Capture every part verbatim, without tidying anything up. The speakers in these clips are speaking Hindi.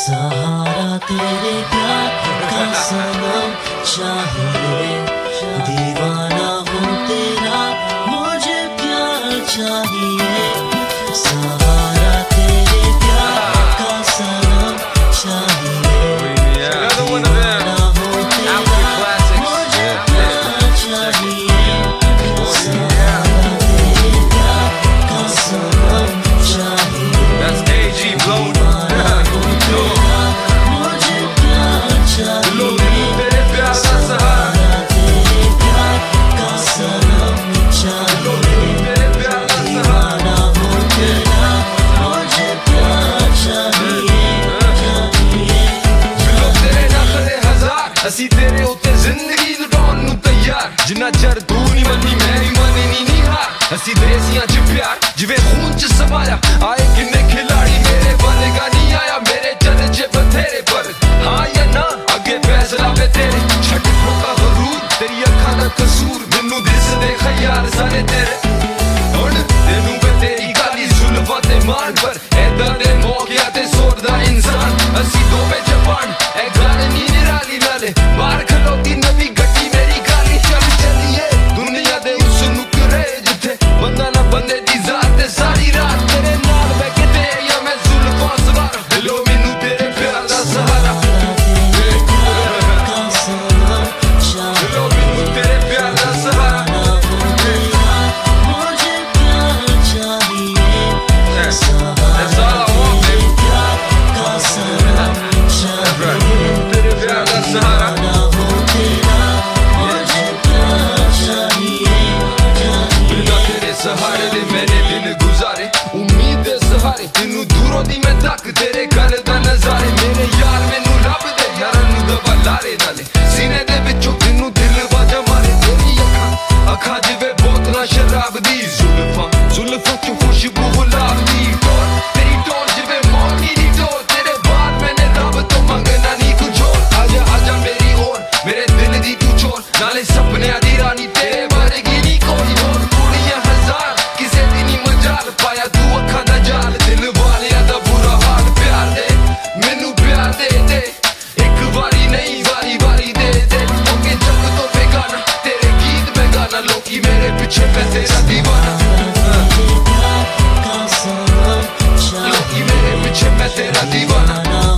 सहारा तेरे प्यार का सनम चाहिए, दीवाना हूँ तेरा मुझे प्यार चाहिए। सहारा तेरे प्यार का सनम चाहिए, दीवाना हूँ तेरा मुझे प्यार चाहिए। सहारा तेरे प्यार का सनम चाहिए, ਅਸੀਂ ਤੇਰੇ ਉੱਤੇ ਜ਼ਿੰਦਗੀ ਲੁਟਾਉਣ ਨੂੰ ਤਿਆਰ, ਜਿੰਨਾ ਚਿਰ ਤੂੰ ਨਹੀਂ ਮੰਨੀ ਮੈਂ ਵੀ ਮੰਨਣੀ ਨਹੀਂ ਹਾਰ। ਅਸੀਂ ਦੇਸੀਆਂ 'ਚ ਪਿਆਰ ਜਿਵੇਂ ਖੂਨ 'ਚ ਸਮਾਇਆ, ਆਏ ਕਿੰਨੇ ਖਿਲਾੜੀ ਮੇਰੇ ਬਣੇਗਾ ਨਹੀਂ ਆਇਆ, ਮੇਰੇ ਚੱਲ 'ਚ ਬਥੇਰੇ ਪਰ ਹਾਂ ਜਾਂ ਨਾ ਅੱਗੇ ਫੈਸਲਾ ਵੇ ਤੇਰੇ। ਛੱਡ ਠੋਕਾ ਗਰੂਰ ਤੇਰੀ ਅੱਖਾਂ ਦਾ ਕਸੂਰ, ਮੈਨੂੰ ਦਿਸਦੇ ਖਿਆਲ ਸਾਰੇ ਤੇਰੇ। ਹੁਣ ਤੈਨੂੰ ਵੇ ਤੇਰੀ ਕਾਲੀ ਜ਼ੁਲਫਾਂ ਤੇ ਮਾਣ, ਪਰ ਏਦਾਂ ਦੇ ਮੌਕਿਆਂ ਤੇ ਸੋਚਦਾ ਇਨਸਾਨ। ਅਸੀਂ ਦੋਵੇਂ ਜਵਾਨ ਇਹ ਗੱਲ ਨਹੀਂ ਨਿਰਾਲੀ ਨਾਲੇ ਬਾਹਰ ਖਲੋਤੀ ਨਵੀਂ ਗੱਡੀ ਮੇਰੀ ਗਾਲੀ। ਚੱਲ ਚੱਲੀਏ ਦੁਨੀਆ ਦੇ ਉਸ ਨੁਕਰੇ ਜਿੱਥੇ ਬੰਦਾ ਨਾ ਬੰਦੇ ਦੀ ਜ਼ਾਤ ਤੇ ਸਾਰੀ ਰਾਤ ਤੇਰੇ ਨਾਲ ਬਹਿ ਕੇ ਤੇ ਜਾਂ ਮੈਂ ਜ਼ੁਲਫਾਂ ਸਵਾਰ ਦਿਲੋਂ ਮੈਨੂੰ ਤੇਰੇ ਪਿਆਰ ਦਾ ਸਹਾਰਾ। ਦਿਲੋਂ ਮੈਨੂੰ ਤੇਰੇ ਪਿਆਰ ਦਾ ਸਹਾਰਾ। That's all I want, baby. तेरे प्यार का सहारा। बिना तेरे सहारे दे मैंने दिन गुजारे, उम्मीद दे सहारे तेनू दूरों दी मैं तक तेरे घर दा नजारे। मेरे यार मैनू रब दे यारां नू दवा लारे नाले सीने दे विचों तेनू दिल वाजा मारे। तेरी अखां अखां जिवें बोतलां शराब दी, जुल्फां जुल्फां चों खुशबू गुलाब दी। टोर तेरी टोर जिवें मौती दी टोर, तेरे बाद मैंने रब तो मंगना नहीं कुछ और। आजा आजा मेरी ओर मेरे दिल दी तू चोर, नाले सपनियां दी रानी तेरे वर्गी नहीं कोई और। कुड़ियां हजार किसे दी नहीं मजाल, पाया तू अखां दा जाल दिल वालियां दा बुरा हाल। प्यार दे मैनू प्यार दे दे एक वारी नहीं वारी वारी दे दे। ओके जग तो बेगाना तेरे गीत मैं गाना, लोकी मेरे पीछे मैं तेरा दीवाना। लोकी मेरे पीछे मैं तेरा दीवाना।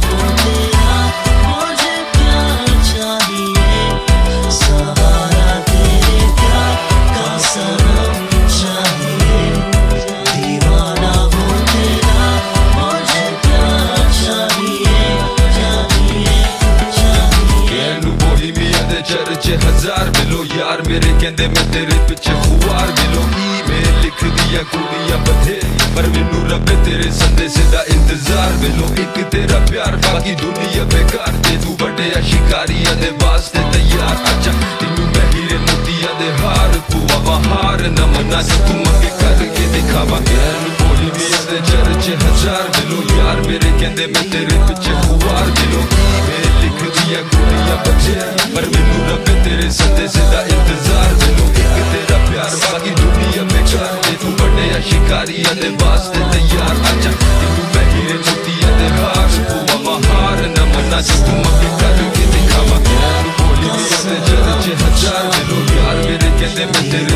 चर्चे हजार मिलो यार मेरे कहंदे मैं तेरे पिछे खुआर मिलो। ईमेल लिख दिया कुड़ियां बथेरी पर मैनू रब तेरे संदेशे दा इंतजार मिलो। एक तेरा प्यार बाकी दुनिया बेकार, ते तू बड़े शिकारियां दे वास्ते तैयार। अच्छा तेनू मैं हीरे मोतियां दे हार पुआवा हार न मना से तू मंगे करके दिखावा। गैर बोली मियां दे चर्चे हजार मिलो यार मेरे कहंदे मैं तेरे पिछे खुआर मिलो। ईमेल लिख दिया कुड़ियां बथेरी पर मैनू रब तेरे संदेशे दा इंतजार मिलो। एक तेरा प्यार बाकी दुनिया बेकार, ते तू बड़े शिकारियां दे वास्ते तैयार। अच्छा तेनू मैं हीरे मोतियां दे हार पुआवा हार न मना से तू मंगे करके दिखावा। बोली मियां दे चर्चे हजार मिलो यार मेरे कहंदे मैं तेरे